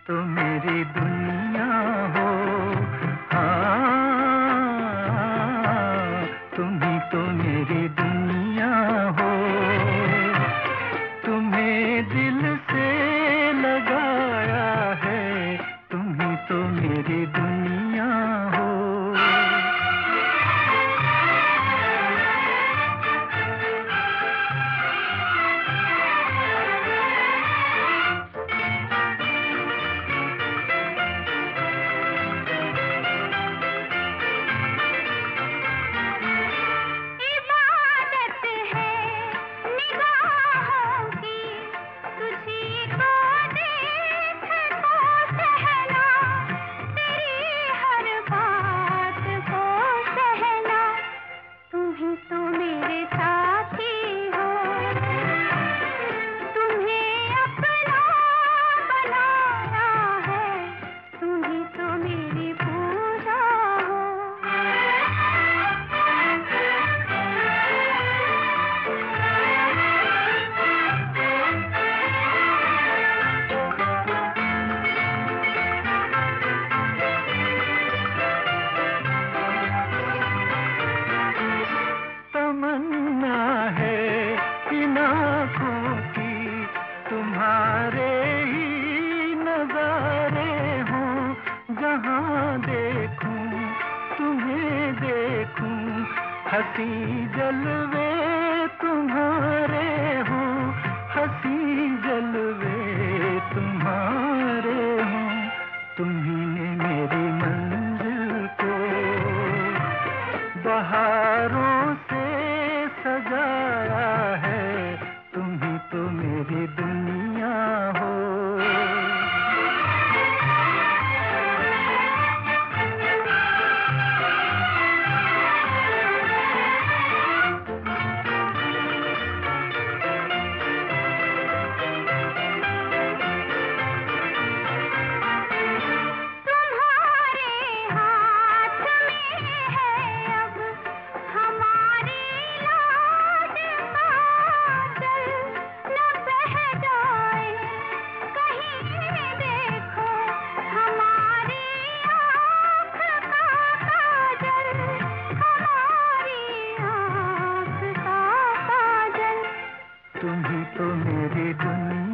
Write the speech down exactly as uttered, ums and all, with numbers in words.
तो मेरी दुनिया हो। हाँ, तुम ही तो मेरी दुनिया हो। तुम्हें दिल से लगाया है, तुम ही तो मेरी दुनिया हो। तमन्ना है इन आँखों की, तुम्हारे ही नजारे हों। जहाँ देखूं तुम्हें देखूं, हंसी जलवे तुम्हारे हों, हंसी जलवे तुम्हारे हों। तुम्ही ने मेरी मंजिल को बहारों से सजाया है, तुम ही तो मेरी दुनिया हो। तुम ही तो मेरी दुनिया